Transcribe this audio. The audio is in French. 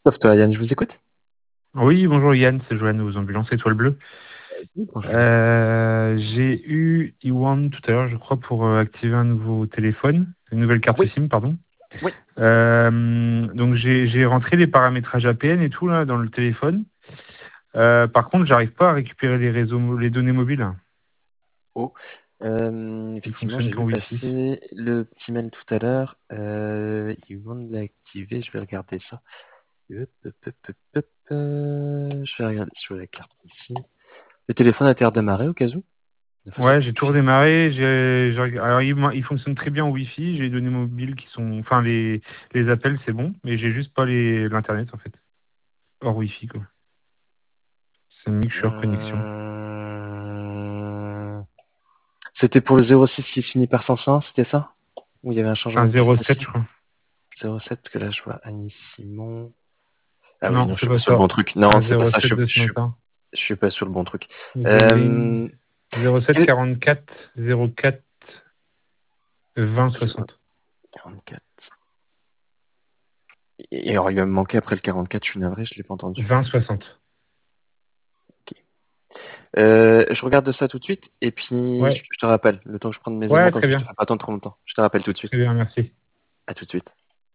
Toi, Yann, je vous écoute. Oui, bonjour Yann, c'est Joanne aux ambulances Étoile Bleue. Oui, bonjour. J'ai eu Iwan tout à l'heure, je crois, pour activer un nouveau téléphone, une nouvelle carte Oui, SIM, pardon. oui. Donc j'ai rentré les paramétrages APN et tout là dans le téléphone. Par contre, j'arrive pas à récupérer les les données mobiles. Oh. Ils Effectivement, fonctionnent j'ai qu'en vu Wi-Fi. passer le petit mail tout à l'heure. Ils vont l'activer, je vais regarder ça. Hop, hop, hop, hop, hop, je vais regarder sur la carte ici. Le téléphone a été redémarré au cas où? De façon Ouais, qu'on j'ai tout puisse. redémarré. Alors il fonctionne très bien en Wi-Fi. J'ai les données mobiles qui sont, enfin les appels, c'est bon, mais j'ai juste pas l'internet en fait, hors Wi-Fi quoi. C'est une mixture connexion. C'était pour le 06 qui se finit par 101, c'était ça? Où il y avait un changement Un de 07, destination? je crois. 07, parce que là, je vois Annie Simon. Ah oui, Non, non, je c'est suis pas pas sur le ça. bon truc. Non, Un c'est pas ça. 07 de ce matin. Je suis pas sur le bon truc. Zoling. Euh, 07 quel- 44 04 20 60. 44. Et alors, il va me manquer après le 44, je suis navré, je l'ai pas entendu. 20 60. Ok. Je regarde ça tout de suite et puis Ouais, je te rappelle, le temps que je prenne mes éléments, ouais, comme très ça je te bien. fais pas attendre trop longtemps. Je te rappelle tout de Très suite. bien, merci. À tout de suite.